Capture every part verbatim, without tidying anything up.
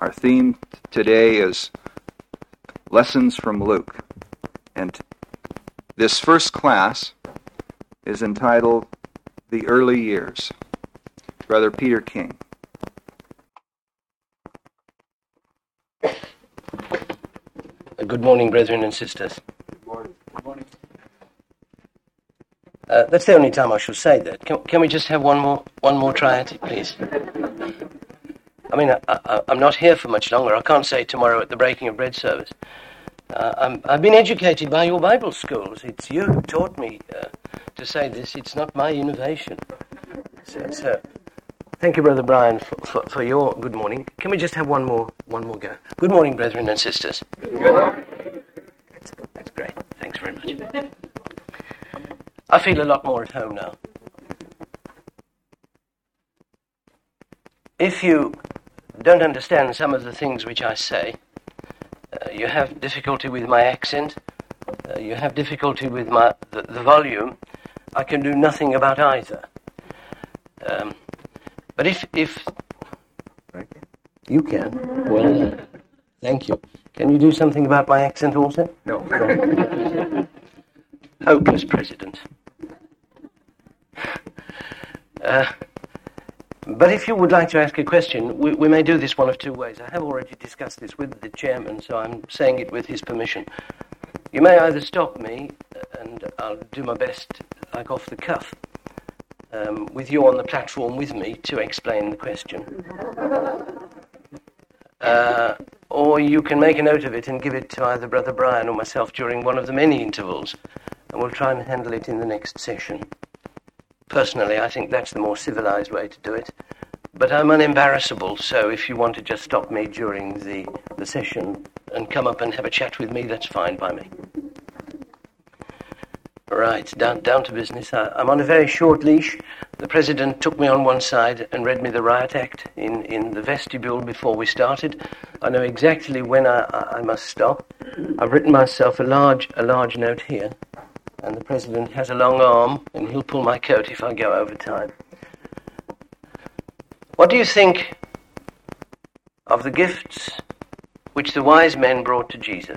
Our theme today is Lessons from Luke. And this first class is entitled The Early Years. Brother Peter King. Good morning, brethren and sisters. Good morning. Good morning. Uh, that's the only time I shall say that. Can, can we just have one more one more try at it, please? I mean, I, I, I'm not here for much longer. I can't say tomorrow at the breaking of bread service. Uh, I'm, I've been educated by your Bible schools. It's you who taught me uh, to say this. It's not my innovation. So, so thank you, Brother Brian, for, for, for your good morning. Can we just have one more one more go? Good morning, brethren and sisters. Good morning. That's, that's great. Thanks very much. I feel a lot more at home now. If you don't understand some of the things which I say, uh, you have difficulty with my accent, uh, you have difficulty with my the, the volume, I can do nothing about either. Um, but if if you can, well, uh, thank you. Can you do something about my accent also? No. Hopeless president. Uh, but if you would like to ask a question, we, we may do this one of two ways. I have already discussed this with the chairman, so I'm saying it with his permission. You may either stop me, and I'll do my best, like off the cuff, um, with you on the platform with me to explain the question. Uh, or you can make a note of it and give it to either Brother Brian or myself during one of the many intervals, and we'll try and handle it in the next session. Personally, I think that's the more civilized way to do it. But I'm unembarrassable, so if you want to just stop me during the, the session and come up and have a chat with me, that's fine by me. Right, down, down to business. I, I'm on a very short leash. The President took me on one side and read me the Riot Act in, in the vestibule before we started. I know exactly when I, I, I must stop. I've written myself a large, a large note here. And the President has a long arm, and he'll pull my coat if I go over time. What do you think of the gifts which the wise men brought to Jesus?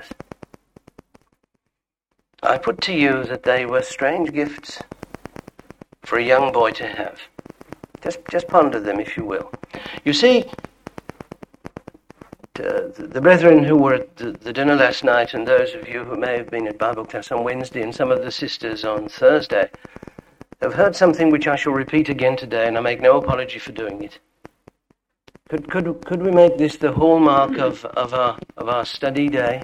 I put to you that they were strange gifts for a young boy to have. Just, just ponder them, if you will. You see, Uh, the, the brethren who were at the, the dinner last night, and those of you who may have been at Bible class on Wednesday, and some of the sisters on Thursday, have heard something which I shall repeat again today, and I make no apology for doing it. Could could could we make this the hallmark of, of our of our study day?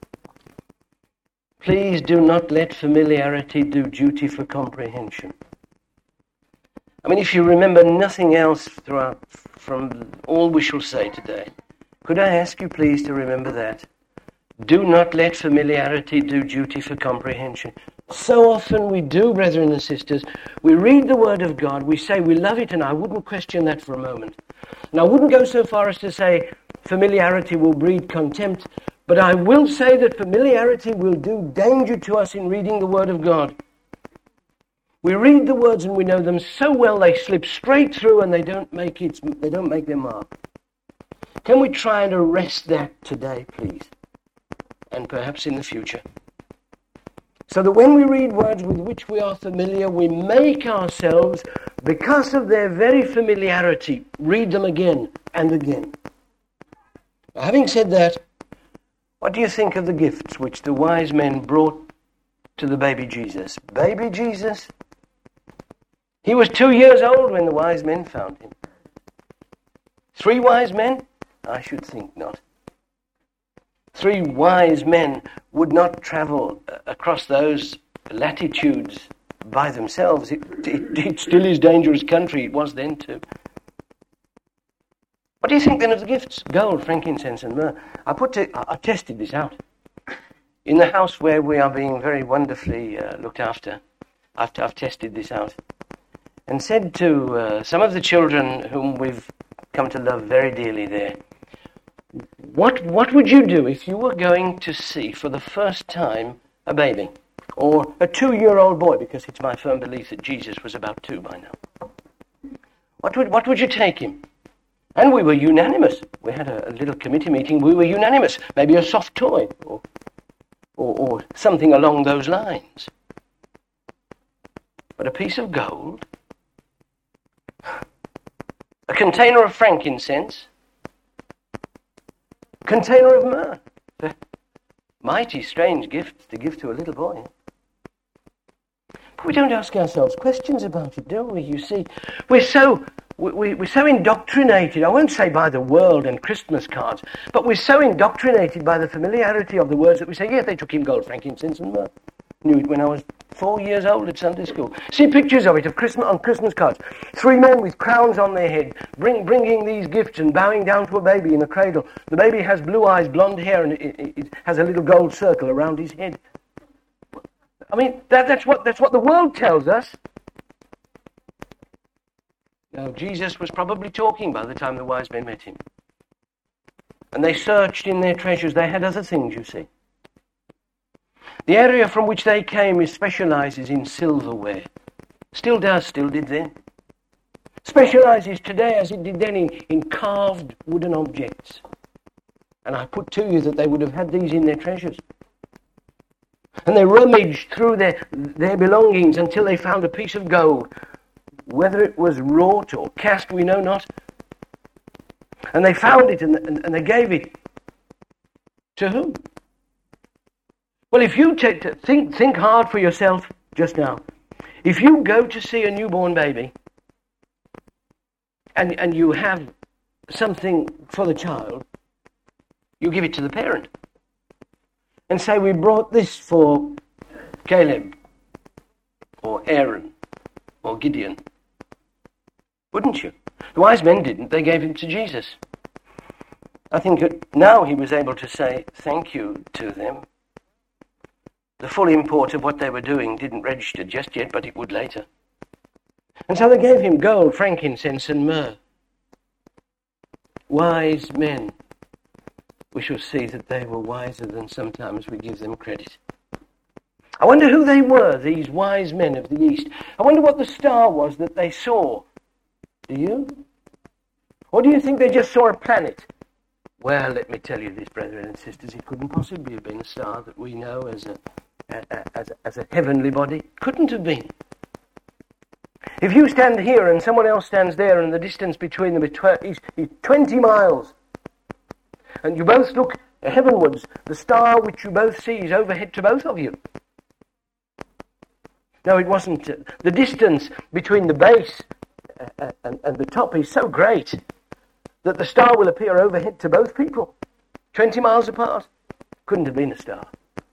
Please do not let familiarity do duty for comprehension. I mean, if you remember nothing else throughout from all we shall say today, could I ask you please to remember that? Do not let familiarity do duty for comprehension. So often we do, brethren and sisters. We read the Word of God, we say we love it, and I wouldn't question that for a moment. And I wouldn't go so far as to say familiarity will breed contempt, but I will say that familiarity will do danger to us in reading the Word of God. We read the words and we know them so well they slip straight through and they don't make it, they don't make their mark. Can we try and arrest that today, please? And perhaps in the future. So that when we read words with which we are familiar, we make ourselves, because of their very familiarity, read them again and again. Now, having said that, what do you think of the gifts which the wise men brought to the baby Jesus? Baby Jesus? He was two years old when the wise men found him. Three wise men? I should think not. Three wise men would not travel across those latitudes by themselves. It, it, it still is dangerous country. It was then too. What do you think then of the gifts? Gold, frankincense, and myrrh. I put to, I, I tested this out in the house where we are being very wonderfully uh, looked after. I've, I've tested this out and said to uh, some of the children whom we've come to love very dearly there, What what would you do if you were going to see for the first time a baby or a two-year-old boy? Because it's my firm belief that Jesus was about two by now. What would what would you take him? And we were unanimous. We had a, a little committee meeting. We were unanimous. Maybe a soft toy or, or, or something along those lines. But a piece of gold, a container of frankincense, a container of myrrh. Mighty strange gifts to give to a little boy. But we don't ask ourselves questions about it, do we? You see, we're so we, we're so indoctrinated. I won't say by the world and Christmas cards, but we're so indoctrinated by the familiarity of the words that we say, yeah, they took him gold, frankincense, and myrrh. Knew it when I was four years old at Sunday school. See pictures of it of Christmas on Christmas cards. Three men with crowns on their head, bring, bringing these gifts and bowing down to a baby in a cradle. The baby has blue eyes, blonde hair, and it, it, it has a little gold circle around his head. I mean, that, that's what that's what the world tells us. Now, Jesus was probably talking by the time the wise men met him. And they searched in their treasures. They had other things, you see. The area from which they came is specializes in silverware. Still does, still did then. Specializes today as it did then in, in carved wooden objects. And I put to you that they would have had these in their treasures. And they rummaged through their, their belongings until they found a piece of gold. Whether it was wrought or cast, we know not. And they found it and, and, and they gave it. To whom? Well, if you take to think think hard for yourself just now. If you go to see a newborn baby and, and you have something for the child, you give it to the parent and say, we brought this for Caleb or Aaron or Gideon. Wouldn't you? The wise men didn't. They gave him to Jesus. I think that now he was able to say thank you to them. The full import of what they were doing didn't register just yet, but it would later. And so they gave him gold, frankincense, and myrrh. Wise men. We shall see that they were wiser than sometimes we give them credit. I wonder who they were, these wise men of the East. I wonder what the star was that they saw. Do you? Or do you think they just saw a planet? Well, let me tell you this, brethren and sisters, it couldn't possibly have been a star that we know as a As a, as a heavenly body. Couldn't have been. If you stand here and someone else stands there and the distance between them is twenty miles and you both look heavenwards, the star which you both see is overhead to both of you. No, it wasn't. Uh, the distance between the base uh, and, and the top is so great that the star will appear overhead to both people. twenty miles apart. Couldn't have been a star.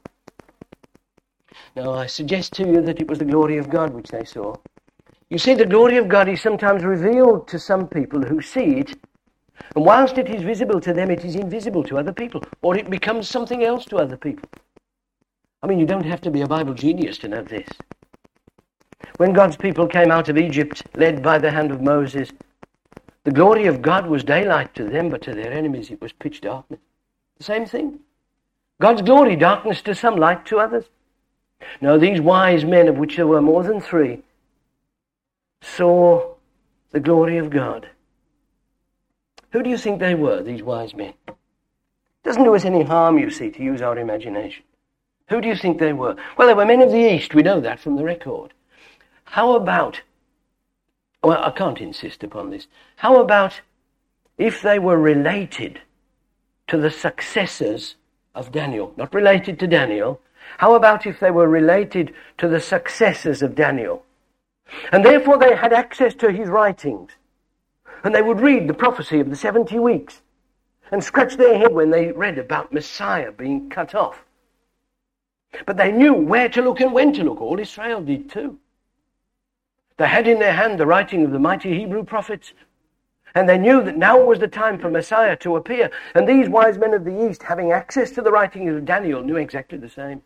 Now, I suggest to you that it was the glory of God which they saw. You see, the glory of God is sometimes revealed to some people who see it, and whilst it is visible to them, it is invisible to other people, or it becomes something else to other people. I mean, you don't have to be a Bible genius to know this. When God's people came out of Egypt, led by the hand of Moses, the glory of God was daylight to them, but to their enemies it was pitch darkness. The same thing. God's glory, darkness to some, light to others. Now, these wise men, of which there were more than three, saw the glory of God. Who do you think they were, these wise men? It doesn't do us any harm, you see, to use our imagination. Who do you think they were? Well, they were men of the East. We know that from the record. How about, well, I can't insist upon this. How about if they were related to the successors of Daniel? Not related to Daniel. How about if they were related to the successors of Daniel? And therefore they had access to his writings. And they would read the prophecy of the seventy weeks and scratch their head when they read about Messiah being cut off. But they knew where to look and when to look. All Israel did too. They had in their hand the writing of the mighty Hebrew prophets. And they knew that now was the time for Messiah to appear. And these wise men of the East, having access to the writings of Daniel, knew exactly the same.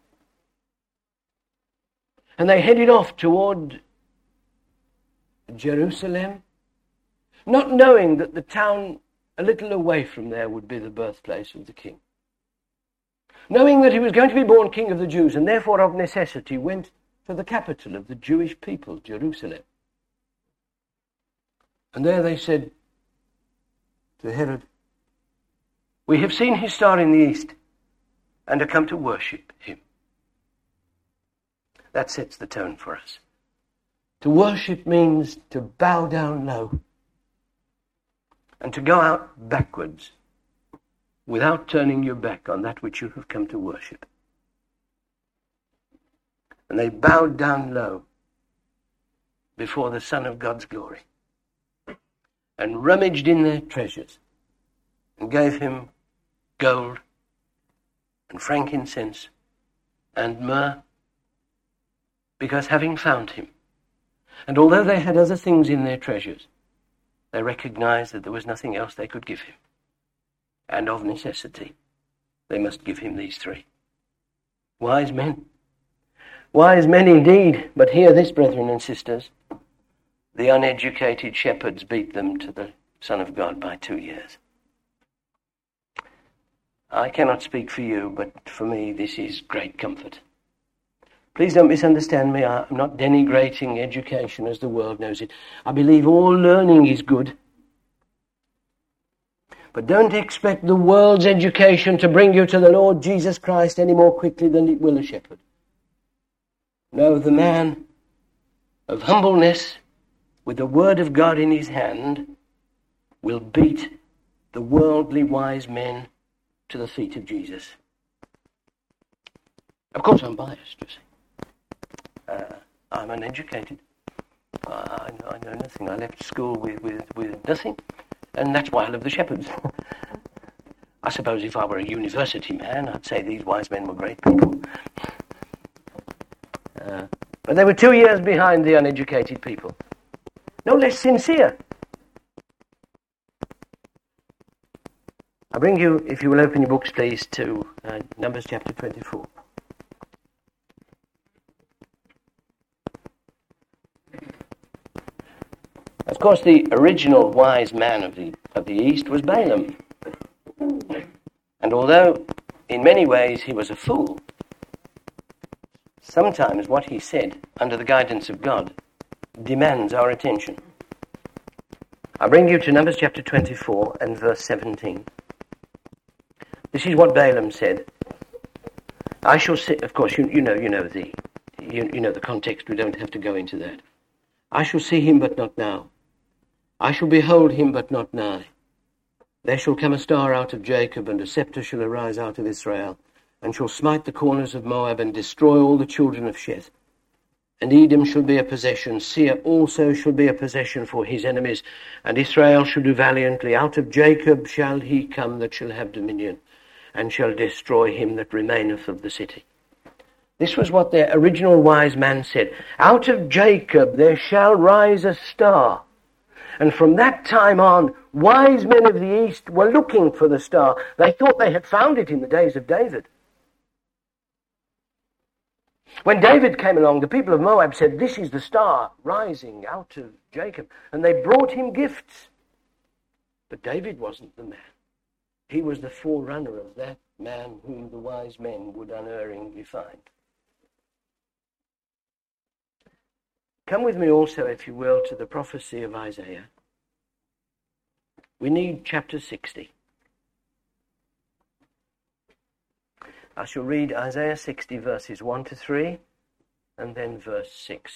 And they headed off toward Jerusalem, not knowing that the town a little away from there would be the birthplace of the king. Knowing that he was going to be born King of the Jews, and therefore of necessity went to the capital of the Jewish people, Jerusalem. And there they said, to Herod. We have seen his star in the east and are come to worship him. That sets the tone for us. To worship means to bow down low and to go out backwards without turning your back on that which you have come to worship. And they bowed down low before the Son of God's glory and rummaged in their treasures and gave him gold and frankincense and myrrh, because having found him, and although they had other things in their treasures, they recognized that there was nothing else they could give him. And of necessity, they must give him these three. Wise men. Wise men indeed, but hear this, brethren and sisters. The uneducated shepherds beat them to the Son of God by two years. I cannot speak for you, but for me this is great comfort. Please don't misunderstand me. I'm not denigrating education as the world knows it. I believe all learning is good. But don't expect the world's education to bring you to the Lord Jesus Christ any more quickly than it will a shepherd. No, the man of humbleness with the word of God in his hand will beat the worldly wise men to the feet of Jesus. Of course I'm biased, you see. Uh, I'm uneducated. I, I know nothing. I left school with, with, with nothing. And that's why I love the shepherds. I suppose if I were a university man, I'd say these wise men were great people. Uh, but they were two years behind the uneducated people. No less sincere. I bring you, if you will open your books, please, to uh, Numbers chapter twenty-four. Of course, the original wise man of the of the East was Balaam. And although in many ways he was a fool, sometimes what he said, under the guidance of God, demands our attention. I bring you to Numbers chapter twenty-four and verse seventeen. This is what Balaam said. I shall sit, of course, you, you know, you know the, you, you know the context. We don't have to go into that. I shall see him, but not now. I shall behold him, but not nigh. There shall come a star out of Jacob, and a scepter shall arise out of Israel, and shall smite the corners of Moab, and destroy all the children of Sheth. And Edom shall be a possession, Seir also shall be a possession for his enemies, and Israel shall do valiantly. Out of Jacob shall he come that shall have dominion, and shall destroy him that remaineth of the city. This was what their original wise man said. Out of Jacob there shall rise a star. And from that time on, wise men of the East were looking for the star. They thought they had found it in the days of David. When David came along, the people of Moab said, this is the star rising out of Jacob. And they brought him gifts. But David wasn't the man. He was the forerunner of that man whom the wise men would unerringly find. Come with me also, if you will, to the prophecy of Isaiah. We need chapter sixty. I shall read Isaiah sixty, verses one to three, and then verse six.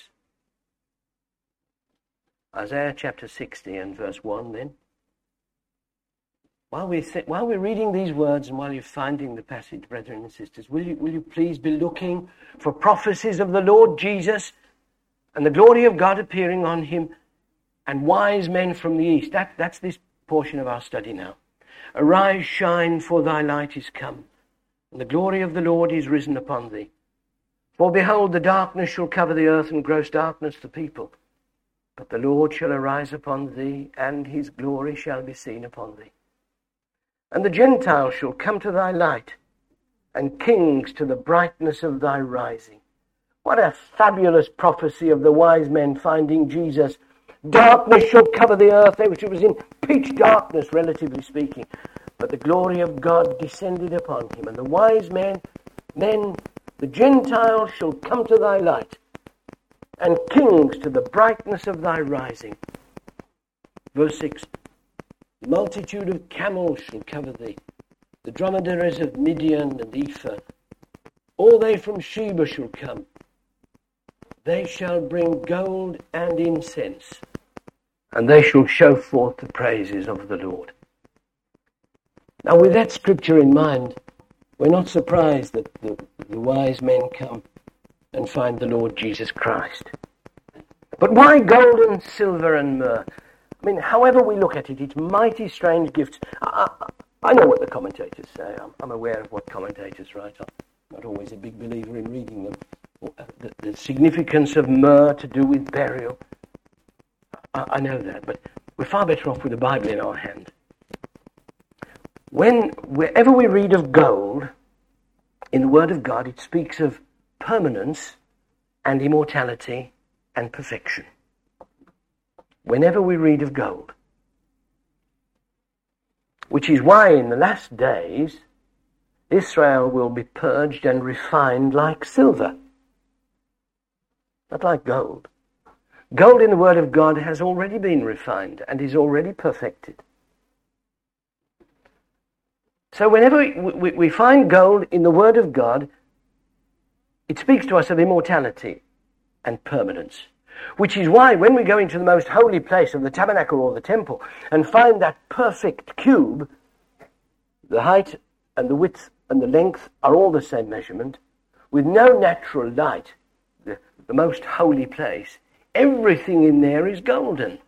Isaiah chapter sixty and verse one, then. While, we th- while we're reading these words and while you're finding the passage, brethren and sisters, will you, will you please be looking for prophecies of the Lord Jesus and the glory of God appearing on him, and wise men from the east. That, that's this portion of our study now. Arise, shine, for thy light is come, and the glory of the Lord is risen upon thee. For behold, the darkness shall cover the earth, and gross darkness the people. But the Lord shall arise upon thee, and his glory shall be seen upon thee. And the Gentiles shall come to thy light, and kings to the brightness of thy rising. What a fabulous prophecy of the wise men finding Jesus. Darkness shall cover the earth, which was in pitch darkness, relatively speaking. But the glory of God descended upon him. And the wise men, then the Gentiles shall come to thy light, and kings to the brightness of thy rising. Verse six. The multitude of camels shall cover thee, the dromedaries of Midian and Ephah. All they from Sheba shall come. They shall bring gold and incense, and they shall show forth the praises of the Lord. Now, with that scripture in mind, we're not surprised that the, the wise men come and find the Lord Jesus Christ. But why gold and silver and myrrh? I mean, however we look at it, it's mighty strange gifts. I, I, I know what the commentators say. I'm, I'm aware of what commentators write. I'm not always a big believer in reading them. The, the significance of myrrh to do with burial. I, I know that, but we're far better off with the Bible in our hand. When, wherever we read of gold in the Word of God, it speaks of permanence and immortality and perfection. Whenever we read of gold. Which is why in the last days, Israel will be purged and refined like silver. Not like gold. Gold in the Word of God has already been refined and is already perfected. So whenever we, we, we find gold in the Word of God, it speaks to us of immortality and permanence. Which is why when we go into the most holy place of the tabernacle or the temple and find that perfect cube, the height and the width and the length are all the same measurement, with no natural light, the, the most holy place, everything in there is golden.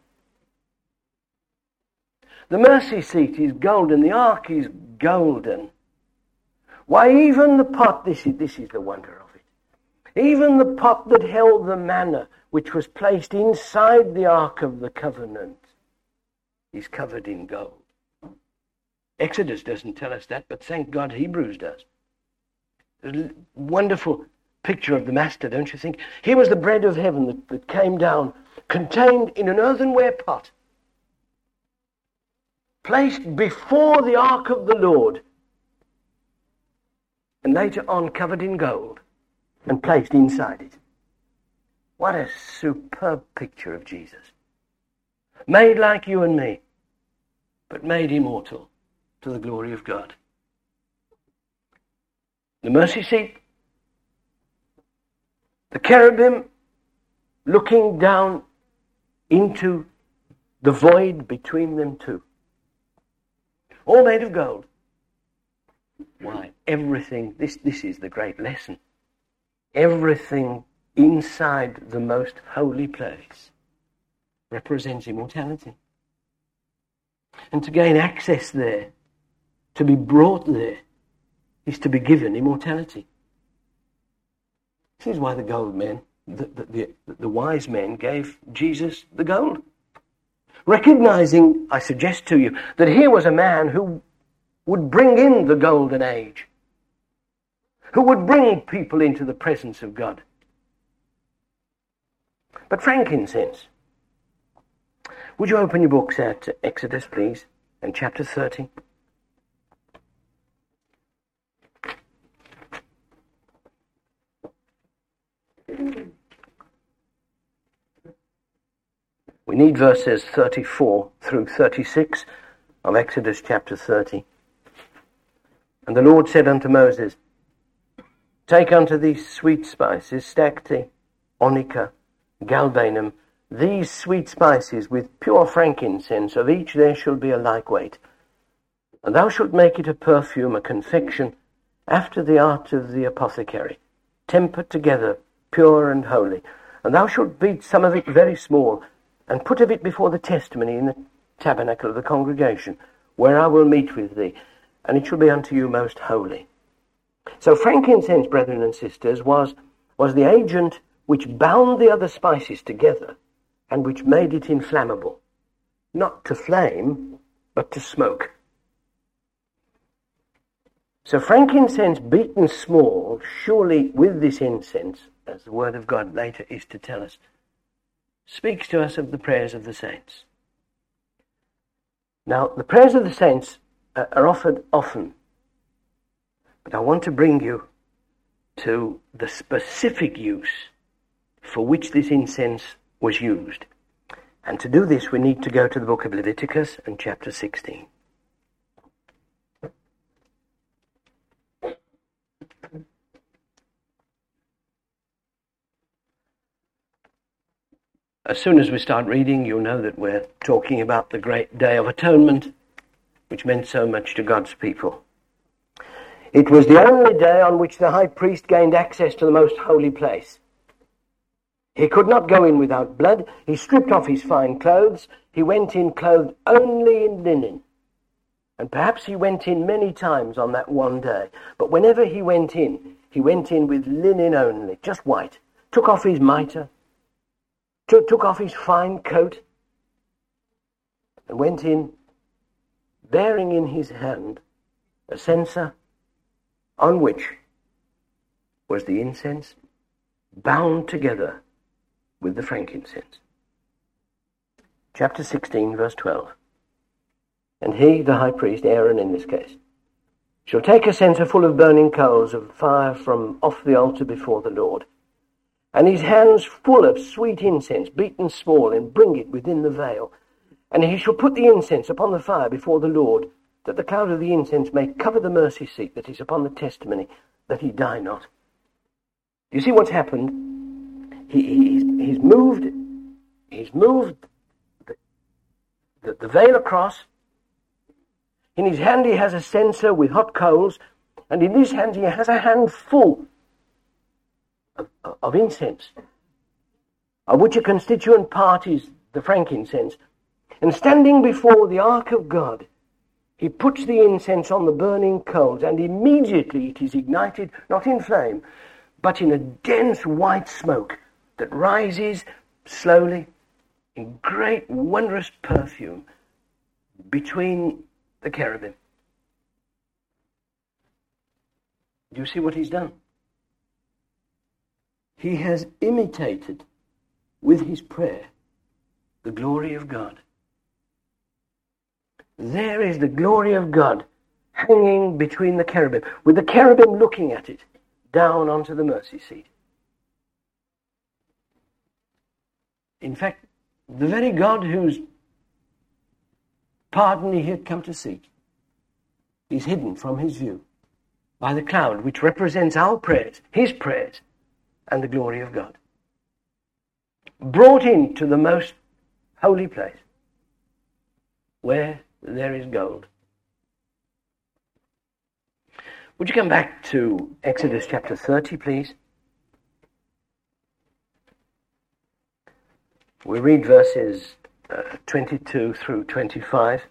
The mercy seat is golden, the ark is golden. Why, even the pot, this is, this is the wonder of it, even the pot that held the manna, which was placed inside the Ark of the Covenant, is covered in gold. Exodus doesn't tell us that, but thank God Hebrews does. A wonderful picture of the Master, don't you think? Here was the bread of heaven that, that came down, contained in an earthenware pot, placed before the Ark of the Lord, and later on covered in gold, and placed inside it. What a superb picture of Jesus. Made like you and me, but made immortal to the glory of God. The mercy seat, the cherubim looking down into the void between them two. All made of gold. Why? Everything, this, this is the great lesson. Everything inside the most holy place represents immortality. And to gain access there, to be brought there, is to be given immortality. This is why the gold men, the, the, the, the wise men gave Jesus the gold. Recognizing, I suggest to you, that here was a man who would bring in the golden age, who would bring people into the presence of God. But frankincense. Would you open your books at Exodus, please, and chapter thirty? We need verses thirty-four through thirty-six of Exodus chapter thirty. And the Lord said unto Moses, Take unto thee sweet spices, stacte, onycha, galbanum, these sweet spices with pure frankincense, of each there shall be a like weight. And thou shalt make it a perfume, a confection, after the art of the apothecary, tempered together, pure and holy. And thou shalt beat some of it very small, and put of it before the testimony in the tabernacle of the congregation, where I will meet with thee, and it shall be unto you most holy. So frankincense, brethren and sisters, was, was the agent which bound the other spices together and which made it inflammable, not to flame, but to smoke. So frankincense beaten small, surely with this incense, as the word of God later is to tell us, speaks to us of the prayers of the saints. Now, the prayers of the saints are offered often, but I want to bring you to the specific use for which this incense was used. And to do this, we need to go to the book of Leviticus and chapter sixteen. As soon as we start reading, you'll know that we're talking about the great Day of Atonement, which meant so much to God's people. It was the only day on which the high priest gained access to the most holy place. He could not go in without blood. He stripped off his fine clothes. He went in clothed only in linen. And perhaps he went in many times on that one day. But whenever he went in, he went in with linen only, just white. Took off his mitre, took, took off his fine coat, and went in bearing in his hand a censer on which was the incense bound together with the frankincense. Chapter sixteen, verse twelve. And he, the high priest, Aaron in this case, shall take a censer full of burning coals of fire from off the altar before the Lord, and his hands full of sweet incense, beaten small, and bring it within the veil. And he shall put the incense upon the fire before the Lord, that the cloud of the incense may cover the mercy seat that is upon the testimony, that he die not. Do you see what's happened? He, he's, he's moved, he's moved the, the, the veil across. In his hand he has a censer with hot coals, and in his hand he has a handful of, of incense, of which a constituent part is the frankincense. And standing before the ark of God, he puts the incense on the burning coals, and immediately it is ignited, not in flame, but in a dense white smoke that rises slowly in great wondrous perfume between the cherubim. Do you see what he's done? He has imitated with his prayer the glory of God. There is the glory of God hanging between the cherubim, with the cherubim looking at it down onto the mercy seat. In fact, the very God whose pardon he had come to seek is hidden from his view by the cloud which represents our prayers, his prayers, and the glory of God. Brought into the most holy place, where there is gold. Would you come back to Exodus chapter thirty, please? We read verses uh, twenty-two through twenty-five.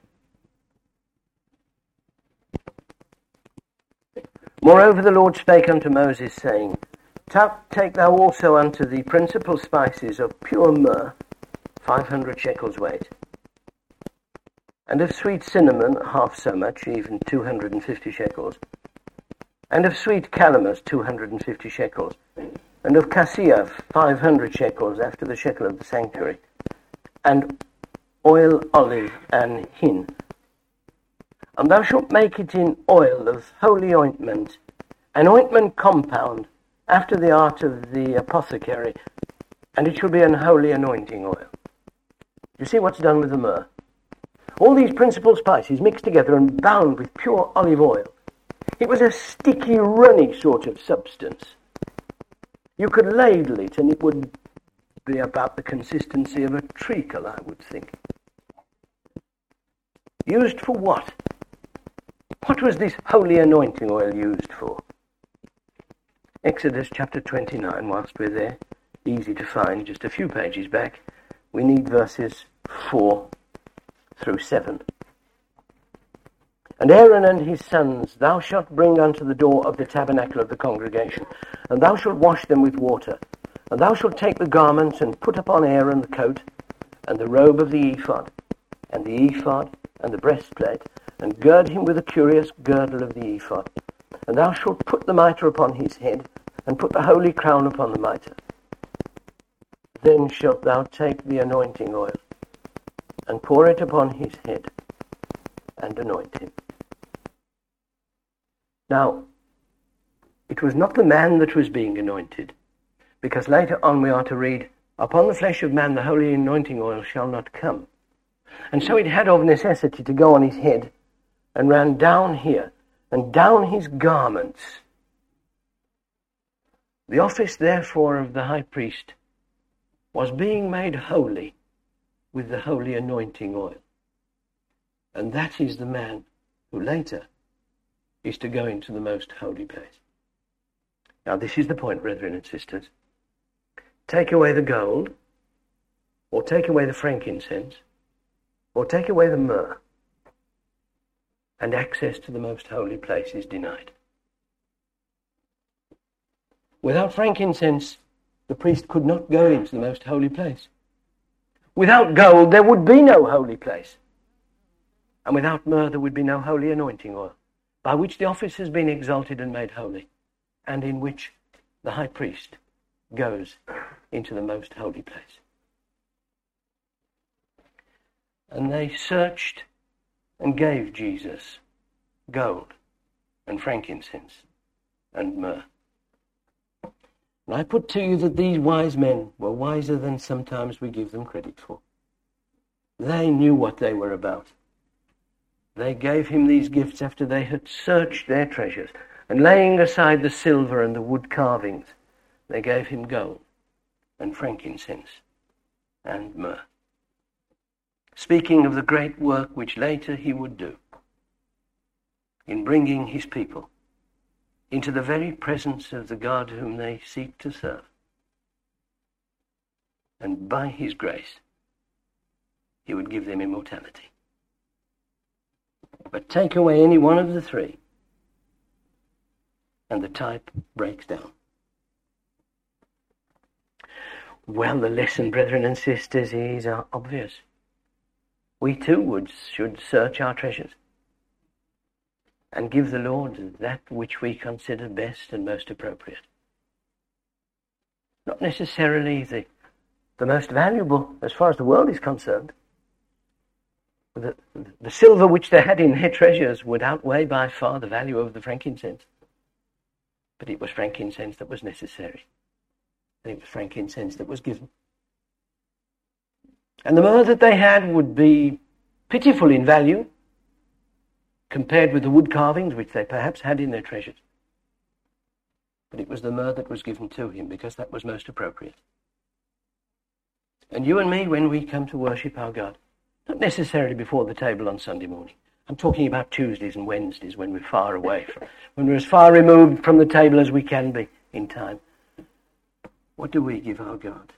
Moreover, the Lord spake unto Moses, saying, Take thou also unto thee principal spices of pure myrrh, five hundred shekels weight, and of sweet cinnamon, half so much, even two hundred and fifty shekels, and of sweet calamus, two hundred and fifty shekels, and of cassia, five hundred shekels, after the shekel of the sanctuary, and oil, olive, and hin. And thou shalt make it in oil of holy ointment, an ointment compound, after the art of the apothecary, and it shall be an holy anointing oil. You see what's done with the myrrh? All these principal spices mixed together and bound with pure olive oil. It was a sticky, runny sort of substance. You could ladle it and it would be about the consistency of a treacle, I would think. Used for what? What was this holy anointing oil used for? Exodus chapter twenty-nine, whilst we're there, easy to find, just a few pages back. We need verses four through seven. And Aaron and his sons thou shalt bring unto the door of the tabernacle of the congregation, and thou shalt wash them with water. And thou shalt take the garments and put upon Aaron the coat, and the robe of the ephod, and the ephod, and the breastplate, and gird him with a curious girdle of the ephod. And thou shalt put the mitre upon his head, and put the holy crown upon the mitre. Then shalt thou take the anointing oil, and pour it upon his head, and anoint him. Now, it was not the man that was being anointed, because later on we are to read Upon the flesh of man the holy anointing oil shall not come. And so it had of necessity to go on his head and ran down here and down his garments. The office, therefore, of the high priest was being made holy with the holy anointing oil. And that is the man who later is to go into the most holy place. Now, this is the point, brethren and sisters. Take away the gold, or take away the frankincense, or take away the myrrh, and access to the most holy place is denied. Without frankincense, the priest could not go into the most holy place. Without gold, there would be no holy place. And without myrrh, there would be no holy anointing oil, by which the office has been exalted and made holy, and in which the high priest goes into the most holy place. And they searched and gave Jesus gold and frankincense and myrrh. And I put to you that these wise men were wiser than sometimes we give them credit for. They knew what they were about. They gave him these gifts after they had searched their treasures, and laying aside the silver and the wood carvings, they gave him gold and frankincense and myrrh, speaking of the great work which later he would do in bringing his people into the very presence of the God whom they seek to serve. And by his grace, he would give them immortality. But take away any one of the three, and the type breaks down. Well, the lesson, brethren and sisters, is uh, obvious. We too would should search our treasures and give the Lord that which we consider best and most appropriate. Not necessarily the, the most valuable as far as the world is concerned. The, the silver which they had in their treasures would outweigh by far the value of the frankincense. But it was frankincense that was necessary. And it was frankincense that was given. And the myrrh that they had would be pitiful in value compared with the wood carvings which they perhaps had in their treasures. But it was the myrrh that was given to him because that was most appropriate. And you and me, when we come to worship our God, not necessarily before the table on Sunday morning. I'm talking about Tuesdays and Wednesdays when we're far away, from, when we're as far removed from the table as we can be in time. What do we give our God?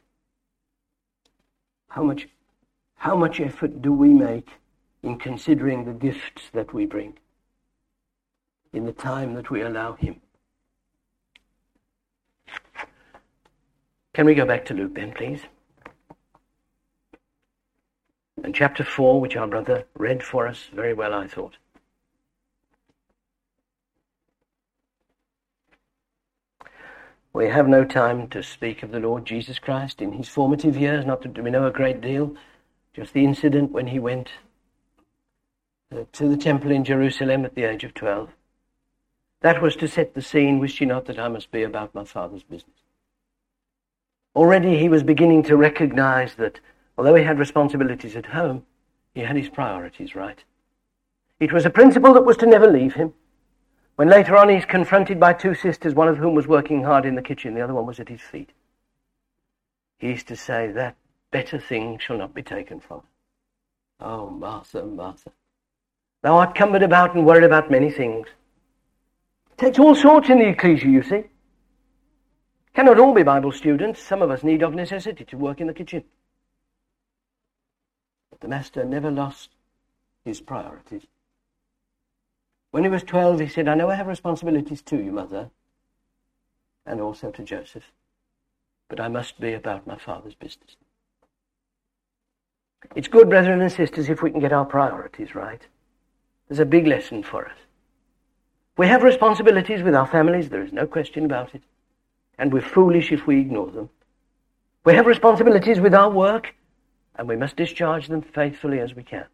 How much, how much effort do we make in considering the gifts that we bring in the time that we allow him? Can we go back to Luke then, please? And chapter four, which our brother read for us very well, I thought. We have no time to speak of the Lord Jesus Christ in his formative years, not that we know a great deal, just the incident when he went uh, to the temple in Jerusalem at the age of twelve. That was to set the scene, wist ye not that I must be about my Father's business. Already he was beginning to recognize that although he had responsibilities at home, he had his priorities right. It was a principle that was to never leave him. When later on he's confronted by two sisters, one of whom was working hard in the kitchen, the other one was at his feet, he is to say, that better thing shall not be taken from her. Oh, Martha, Martha, thou art cumbered about and worried about many things. It takes all sorts in the ecclesia, you see. Cannot all be Bible students. Some of us need of necessity to work in the kitchen. The master never lost his priorities. When he was twelve, he said, I know I have responsibilities to you, mother, and also to Joseph, but I must be about my Father's business. It's good, brethren and sisters, if we can get our priorities right. There's a big lesson for us. We have responsibilities with our families, there is no question about it, and we're foolish if we ignore them. We have responsibilities with our work, and we must discharge them faithfully as we can.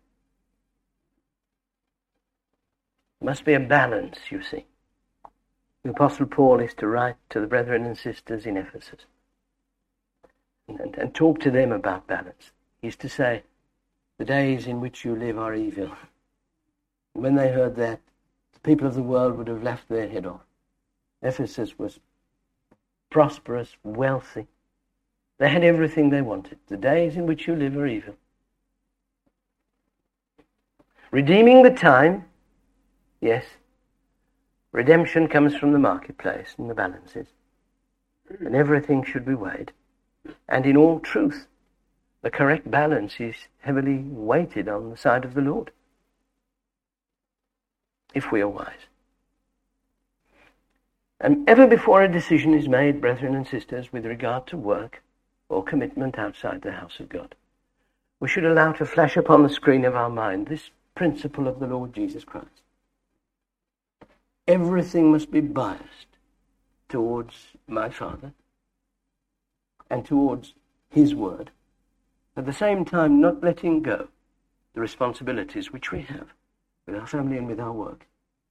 There must be a balance, you see. The Apostle Paul is to write to the brethren and sisters in Ephesus. and, and talk to them about balance. He's to say, the days in which you live are evil. And when they heard that, the people of the world would have laughed their head off. Ephesus was prosperous, wealthy. They had everything they wanted. The days in which you live are evil. Redeeming the time, yes. Redemption comes from the marketplace and the balances. And everything should be weighed. And in all truth, the correct balance is heavily weighted on the side of the Lord, if we are wise. And ever before a decision is made, brethren and sisters, with regard to work or commitment outside the house of God, we should allow to flash upon the screen of our mind this principle of the Lord Jesus Christ. Everything must be biased towards my Father and towards His Word, at the same time not letting go the responsibilities which we have with our family and with our work.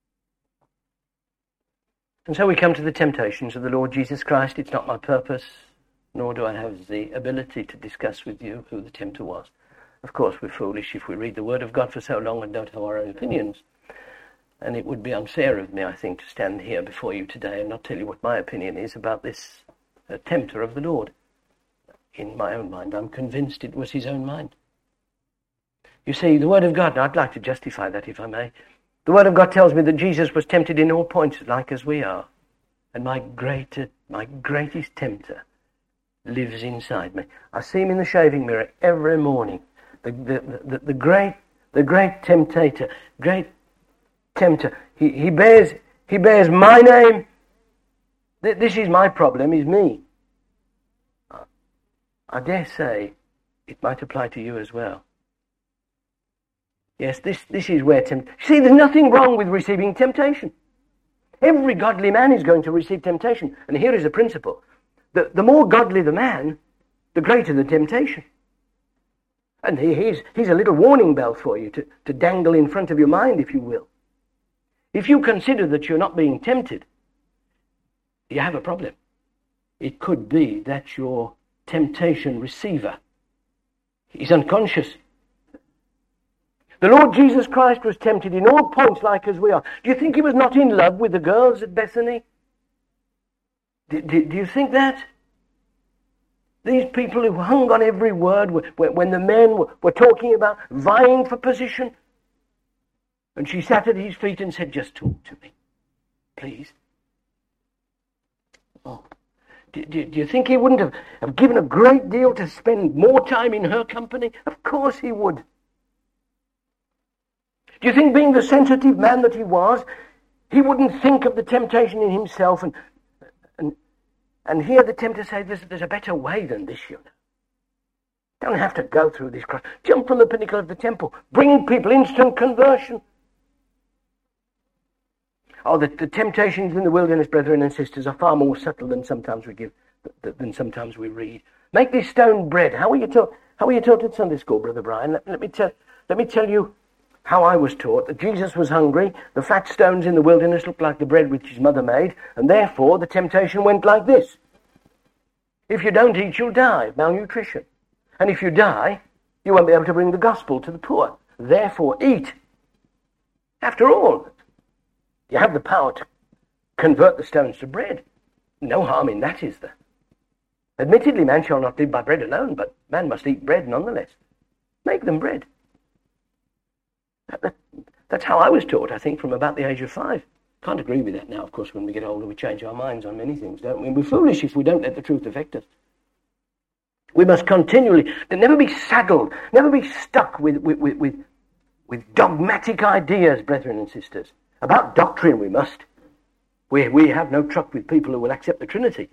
And so we come to the temptations of the Lord Jesus Christ. It's not my purpose, nor do I have the ability to discuss with you who the tempter was. Of course, we're foolish if we read the Word of God for so long and don't have our own opinions. And it would be unfair of me, I think, to stand here before you today and not tell you what my opinion is about this uh, tempter of the Lord. In my own mind, I'm convinced it was his own mind. You see, the Word of God, and I'd like to justify that if I may, the Word of God tells me that Jesus was tempted in all points like as we are. And my greater, my greatest tempter lives inside me. I see him in the shaving mirror every morning. The, the, the, the great, the great temptator, great tempter. He, he bears, he bears my name. This is my problem, is me. I dare say it might apply to you as well. Yes, this, this is where temptation... See, there's nothing wrong with receiving temptation. Every godly man is going to receive temptation. And here is a principle. The, the more godly the man, the greater the temptation. And he, he's, he's a little warning bell for you to, to dangle in front of your mind, if you will. If you consider that you're not being tempted, you have a problem. It could be that your temptation receiver is unconscious. The Lord Jesus Christ was tempted in all points like as we are. Do you think he was not in love with the girls at Bethany? Do, do, do you think that? These people who hung on every word when the men were, were talking about vying for position. And she sat at his feet and said, just talk to me, please. Oh. Do, do, do you think he wouldn't have, have given a great deal to spend more time in her company? Of course he would. Do you think, being the sensitive man that he was, he wouldn't think of the temptation in himself and and and hear the tempter say, there's, there's a better way than this, you know. Don't have to go through this cross. Jump from the pinnacle of the temple. Bring people instant conversion. Oh, the, the temptations in the wilderness, brethren and sisters, are far more subtle than sometimes we give, than sometimes we read. Make this stone bread. How were you taught? How were you taught at Sunday school, Brother Brian? Let, let me tell. Let me tell you how I was taught. That Jesus was hungry. The fat stones in the wilderness looked like the bread which his mother made, and therefore the temptation went like this: if you don't eat, you'll die, malnutrition, and if you die, you won't be able to bring the gospel to the poor. Therefore, eat. After all, you have the power to convert the stones to bread. No harm in that, is there? Admittedly, man shall not live by bread alone, but man must eat bread nonetheless. Make them bread. That, that, that's how I was taught, I think, from about the age of five. Can't agree with that now, of course. When we get older, we change our minds on many things, don't we? We're foolish if we don't let the truth affect us. We must continually, never be saddled, never be stuck with, with, with, with, with dogmatic ideas, brethren and sisters. About doctrine we must. We, we have no truck with people who will accept the Trinity.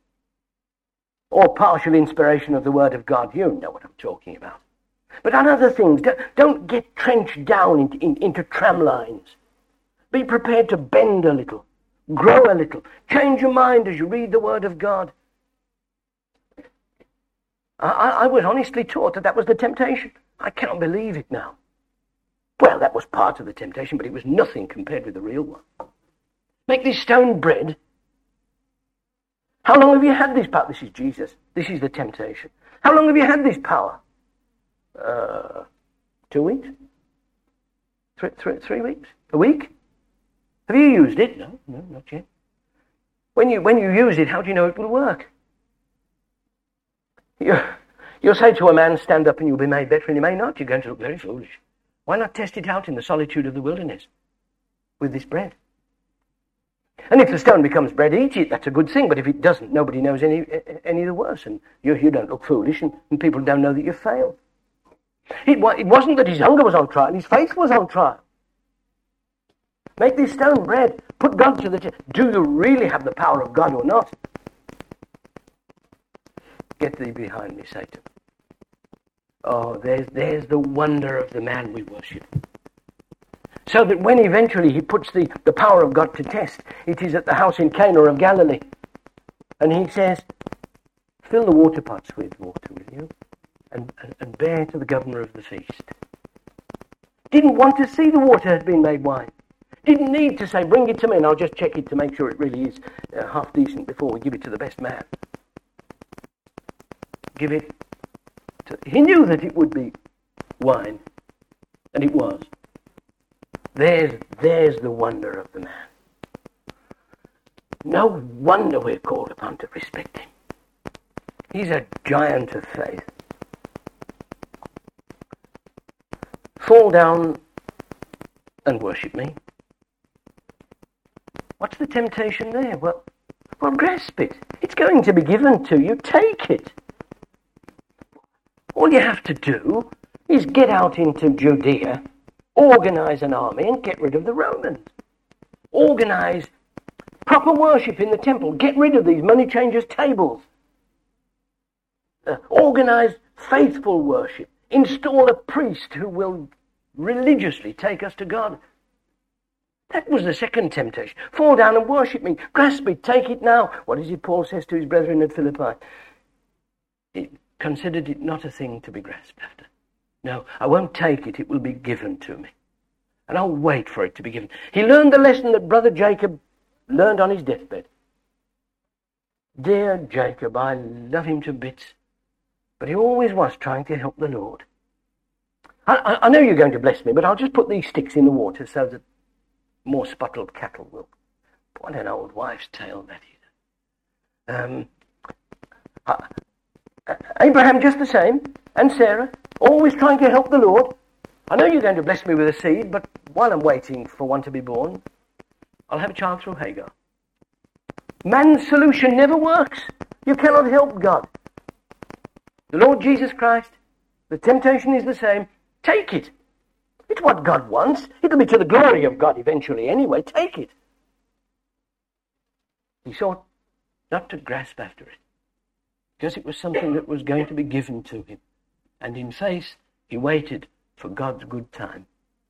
Or partial inspiration of the Word of God. You know what I'm talking about. But on other things, don't, don't get trenched down in, in, into tram lines. Be prepared to bend a little, grow a little, change your mind as you read the Word of God. I, I was honestly taught that that was the temptation. I cannot believe it now. Well, that was part of the temptation, but it was nothing compared with the real one. Make this stone bread. How long have you had this power? This is Jesus. This is the temptation. How long have you had this power? Uh, two weeks? Three, three, three weeks? A week? Have you used it? No, no, not yet. When you, when you use it, how do you know it will work? You, you'll say to a man, stand up and you'll be made better, and you may not. You're going to look very foolish. Why not test it out in the solitude of the wilderness with this bread? And if the stone becomes bread, eat it. That's a good thing. But if it doesn't, nobody knows any any the worse. And you, you don't look foolish, and, and people don't know that you've failed. It, it wasn't that his hunger was on trial. His faith was on trial. Make this stone bread. Put God to the test. Do you really have the power of God or not? Get thee behind me, Satan. Oh, there's, there's the wonder of the man we worship. So that when eventually he puts the, the power of God to test, it is at the house in Cana of Galilee. And he says, fill the water pots with water, will you? And, and, and bear to the governor of the feast. Didn't want to see the water had been made wine. Didn't need to say, bring it to me and I'll just check it to make sure it really is uh, half decent before we give it to the best man. Give it to... He knew that it would be wine. And it was. There's, there's the wonder of the man. No wonder we're called upon to respect him. He's a giant of faith. Fall down and worship me. What's the temptation there? Well, well, grasp it. It's going to be given to you. Take it. All you have to do is get out into Judea, organize an army and get rid of the Romans. Organize proper worship in the temple. Get rid of these money changers' tables. Uh, organize faithful worship. Install a priest who will religiously take us to God. That was the second temptation. Fall down and worship me. Grasp it. Take it now. What is it Paul says to his brethren at Philippi? He considered it not a thing to be grasped after. No, I won't take it. It will be given to me. And I'll wait for it to be given. He learned the lesson that Brother Jacob learned on his deathbed. Dear Jacob, I love him to bits. But he always was trying to help the Lord. I, I, I know you're going to bless me, but I'll just put these sticks in the water so that more spotted cattle will. What an old wives' tale that is. Um, uh, Abraham just the same, and Sarah, always trying to help the Lord. I know you're going to bless me with a seed, but while I'm waiting for one to be born, I'll have a child through Hagar. Man's solution never works. You cannot help God. The Lord Jesus Christ, the temptation is the same. Take it. It's what God wants. It'll be to the glory of God eventually anyway. Take it. He sought not to grasp after it, because it was something that was going to be given to him. And in faith, he waited for God's good time.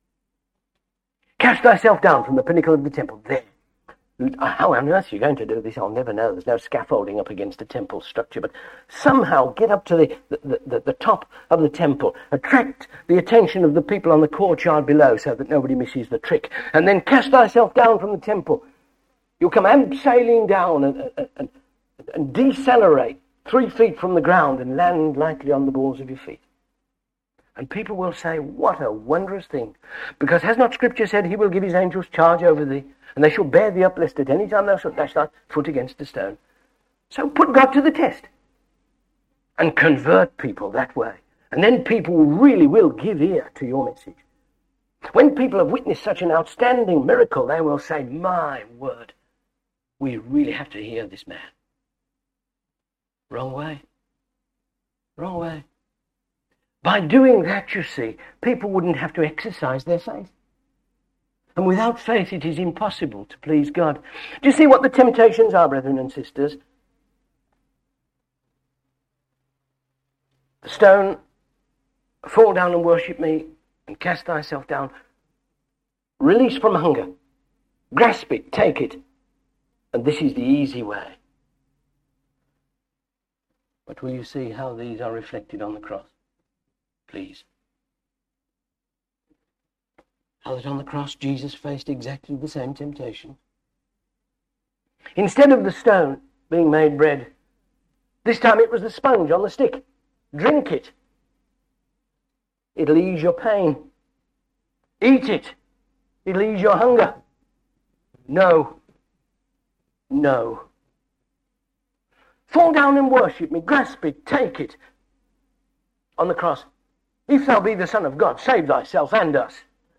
Cast thyself down from the pinnacle of the temple. There. How on earth are you going to do this? I'll never know. There's no scaffolding up against a temple structure. But somehow get up to the, the, the, the top of the temple. Attract the attention of the people on the courtyard below so that nobody misses the trick. And then cast thyself down from the temple. You'll come abseiling down and, and, and, and decelerate three feet from the ground and land lightly on the balls of your feet. And people will say, what a wondrous thing. Because has not Scripture said he will give his angels charge over thee, and they shall bear thee up, lest at any time thou shalt dash thy foot against a stone. So put God to the test. And convert people that way. And then people really will give ear to your message. When people have witnessed such an outstanding miracle, they will say, my word, we really have to hear this man. Wrong way. Wrong way. By doing that, you see, people wouldn't have to exercise their faith. And without faith, it is impossible to please God. Do you see what the temptations are, brethren and sisters? The stone, fall down and worship me, and cast thyself down. Release from hunger. Grasp it, take it. And this is the easy way. But will you see how these are reflected on the cross? Please. How that on the cross Jesus faced exactly the same temptation. Instead of the stone, being made bread. This time it was the sponge on the stick. Drink it. It'll ease your pain. Eat it. It'll ease your hunger. No. No. Fall down and worship me. Grasp it. Take it. On the cross. If thou be the Son of God, save thyself and us.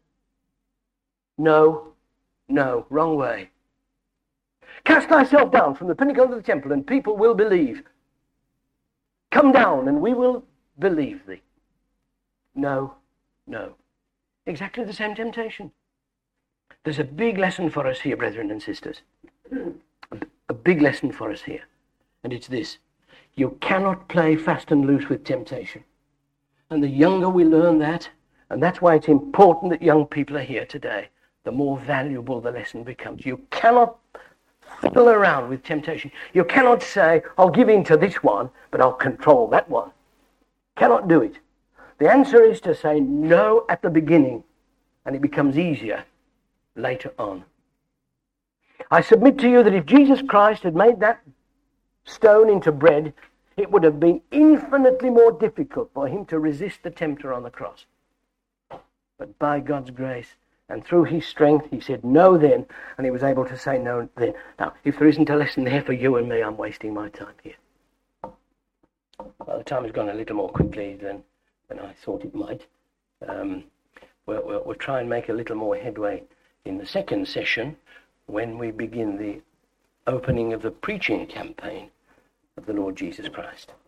No. No. Wrong way. Cast thyself down from the pinnacle of the temple and people will believe. Come down and we will believe thee. No. No. Exactly the same temptation. There's a big lesson for us here, brethren and sisters. A big lesson for us here. And it's this. You cannot play fast and loose with temptation. And the younger we learn that, and that's why it's important that young people are here today, the more valuable the lesson becomes. You cannot fiddle around with temptation. You cannot say, I'll give in to this one, but I'll control that one. Cannot do it. The answer is to say no at the beginning, and it becomes easier later on. I submit to you that if Jesus Christ had made that stone into bread, it would have been infinitely more difficult for him to resist the tempter on the cross. But by God's grace and through his strength, he said no then, and he was able to say no then. Now, if there isn't a lesson there for you and me, I'm wasting my time here. Well, the time has gone a little more quickly than, than I thought it might. Um, we'll, we'll, we'll try and make a little more headway in the second session when we begin the opening of the preaching campaign of the Lord Jesus Christ.